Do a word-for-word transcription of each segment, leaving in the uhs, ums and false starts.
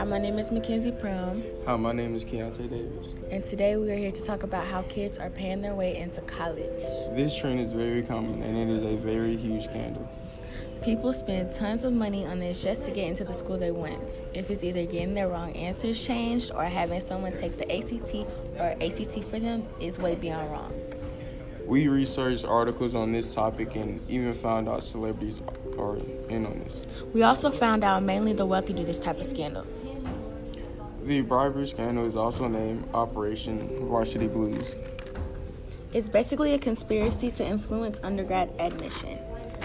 Hi, my name is Mackenzie Prim. Hi, my name is Keontae Davis. And today we are here to talk about how kids are paying their way into college. This trend is very common and it is a very huge scandal. People spend tons of money on this just to get into the school they want. If it's either getting their wrong answers changed or having someone take the A C T or A C T for them, is way beyond wrong. We researched articles on this topic and even found out celebrities are in on this. We also found out mainly the wealthy do this type of scandal. The bribery scandal is also named Operation Varsity Blues. It's basically a conspiracy to influence undergrad admission.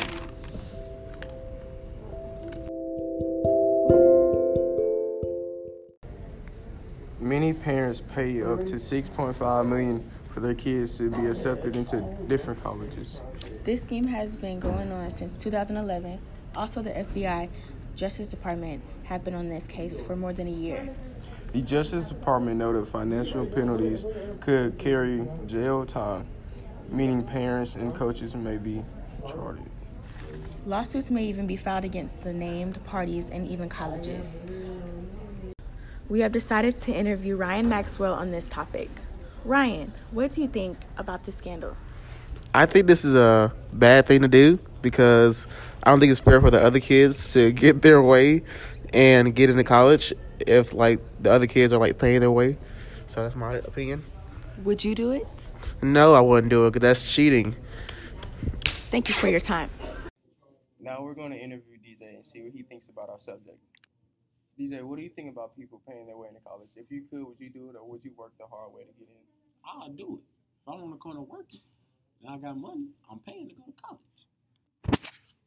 Many parents pay up to six point five million dollars for their kids to be accepted into different colleges. This scheme has been going on since two thousand eleven. Also, the F B I, Justice Department, have been on this case for more than a year. The Justice Department noted financial penalties could carry jail time, meaning parents and coaches may be charged. Lawsuits may even be filed against the named parties and even colleges. We have decided to interview Ryan Maxwell on this topic. Ryan, what do you think about this scandal? I think this is a bad thing to do because I don't think it's fair for the other kids to get their way and get into college if, like, the other kids are, like, paying their way. So that's my opinion. Would you do it? No, I wouldn't do it because that's cheating. Thank you for your time. Now we're going to interview D J and see what he thinks about our subject. D J, what do you think about people paying their way into college? If you could, would you do it or would you work the hard way to get in? I'll do it. If I'm on the corner working and I got money, I'm paying to go to college.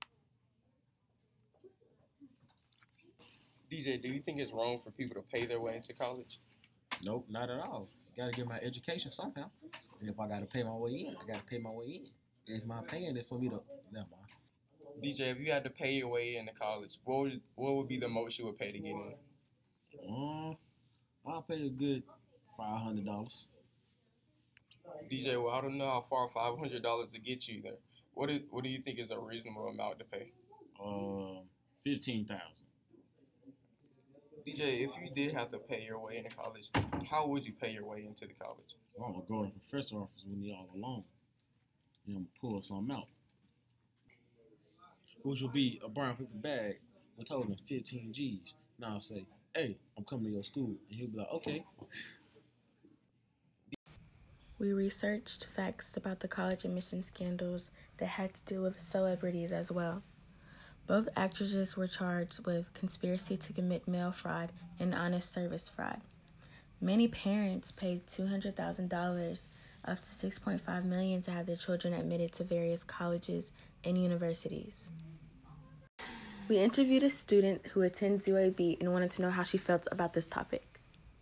D J, do you think it's wrong for people to pay their way into college? Nope, not at all. Got to get my education somehow. And if I got to pay my way in, I got to pay my way in. If my paying is for me to, never mind. D J, if you had to pay your way into college, what would what would be the most you would pay to get in? Um, I'll pay a good five hundred dollars. D J, well, I don't know how far five hundred dollars to get you there. What is, what do you think is a reasonable amount to pay? Um, fifteen thousand. D J, if you did have to pay your way into college, how would you pay your way into the college? Well, I'm gonna go to the professor office when you're all alone. And I'm gonna pull something out, which will be a brown paper bag with holding fifteen G's. Now I'll say, hey, I'm coming to your school. And he'll be like, okay. We researched facts about the college admission scandals that had to do with celebrities as well. Both actresses were charged with conspiracy to commit mail fraud and honest service fraud. Many parents paid two hundred thousand dollars, up to six point five million dollars, to have their children admitted to various colleges and universities. We interviewed a student who attends U A B and wanted to know how she felt about this topic.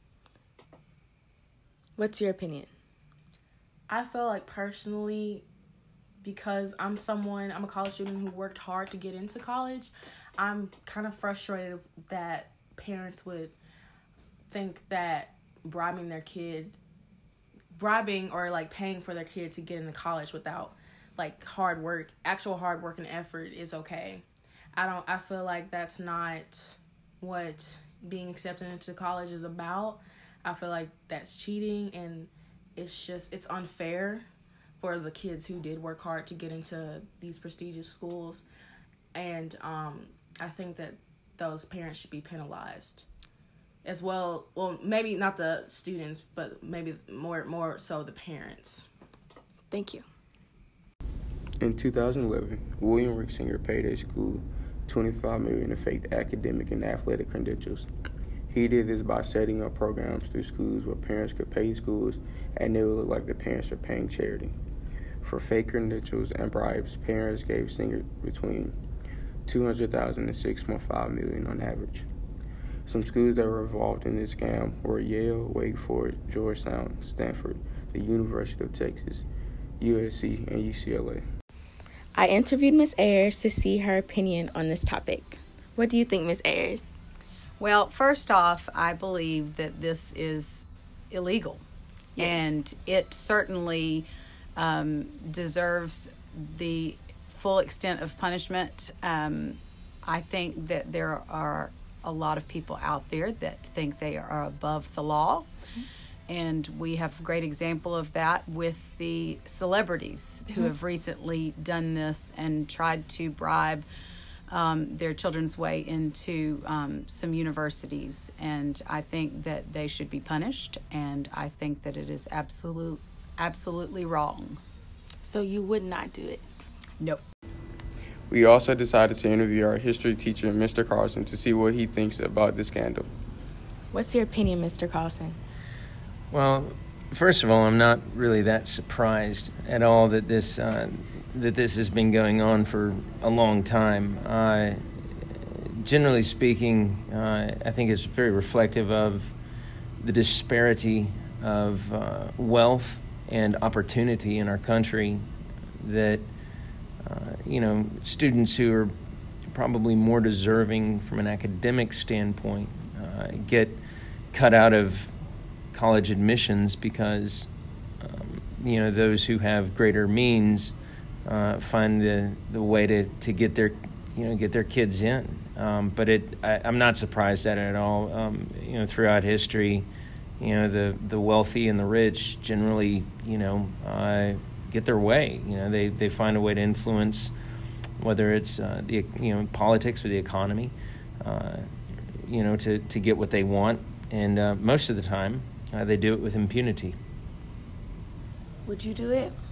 What's your opinion? I feel like personally, because I'm someone, I'm a college student who worked hard to get into college, I'm kind of frustrated that parents would think that bribing their kid, bribing or like paying for their kid to get into college without like hard work, actual hard work and effort is okay. I don't, I feel like that's not what being accepted into college is about. I feel like that's cheating, and it's just, it's unfair for the kids who did work hard to get into these prestigious schools. And um, I think that those parents should be penalized as well. Well, maybe not the students, but maybe more, more so the parents. Thank you. In two thousand eleven, William Rixinger paid a school twenty-five million dollars to fake academic and athletic credentials. He did this by setting up programs through schools where parents could pay schools and it would look like the parents are paying charity. For fake credentials and bribes, parents gave Singer between two hundred thousand dollars and six point five million dollars on average. Some schools that were involved in this scam were Yale, Wake Forest, Georgetown, Stanford, the University of Texas, U S C, and U C L A. I interviewed Miz Ayers to see her opinion on this topic. What do you think, Miz Ayers? Well, first off, I believe that this is illegal. Yes. And it certainly um, deserves the full extent of punishment. Um, I think that there are a lot of people out there that think they are above the law. And we have a great example of that with the celebrities mm-hmm. who have recently done this and tried to bribe um, their children's way into um, some universities. And I think that they should be punished, and I think that it is absolute, absolutely wrong. So you would not do it? Nope. We also decided to interview our history teacher, Mister Carlson, to see what he thinks about the scandal. What's your opinion, Mister Carlson? Well, first of all, I'm not really that surprised at all that this uh, that this has been going on for a long time. Uh, generally speaking, uh, I think it's very reflective of the disparity of uh, wealth and opportunity in our country. That uh, you know, students who are probably more deserving from an academic standpoint uh, get cut out of college admissions because um, you know, those who have greater means uh, find the, the way to, to get their you know get their kids in. Um, but it I, I'm not surprised at it at all. Um, you know, throughout history, you know, the, the wealthy and the rich generally you know uh, get their way. You know, they, they find a way to influence, whether it's uh, the you know politics or the economy, uh, you know, to, to get what they want, and uh, most of the time. Uh, they do it with impunity. Would you do it?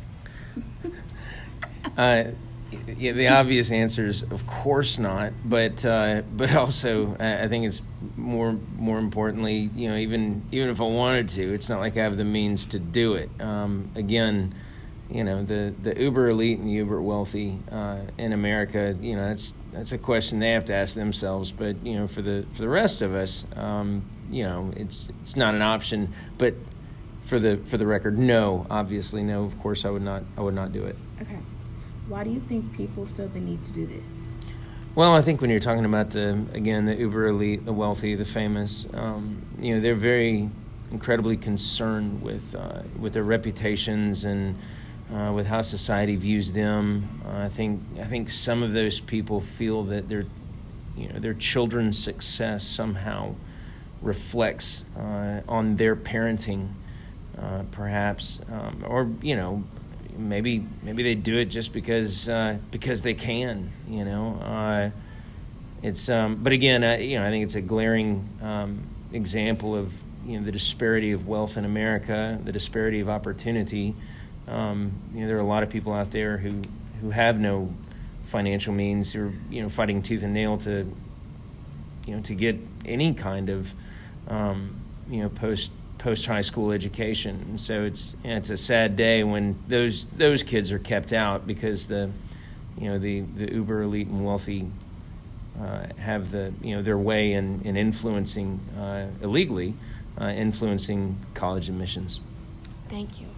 uh, yeah, the obvious answer is, of course not. But uh, but also, I think it's more more importantly, you know, even even if I wanted to, it's not like I have the means to do it. Um, again, you know, the, the uber elite and the uber wealthy uh, in America, you know, that's that's a question they have to ask themselves. But you know, for the for the rest of us. Um, You know, it's it's not an option, but for the for the record, no, obviously, no. Of course, I would not I would not do it. Okay. Why do you think people feel the need to do this? Well, I think when you're talking about the again the uber elite, the wealthy, the famous, um, you know, they're very incredibly concerned with uh, with their reputations and uh, with how society views them. Uh, I think I think some of those people feel that their you know their children's success somehow reflects uh, on their parenting, uh, perhaps, um, or you know, maybe maybe they do it just because uh, because they can, you know. Uh, it's um, but again, I, you know, I think it's a glaring um, example of you know the disparity of wealth in America, the disparity of opportunity. Um, you know, there are a lot of people out there who who have no financial means, who are you know fighting tooth and nail to you know to get any kind of Um, you know, post post high school education, and so it's you know, it's a sad day when those those kids are kept out because the you know the, the uber elite and wealthy uh, have the you know their way in in influencing uh, illegally uh, influencing college admissions. Thank you.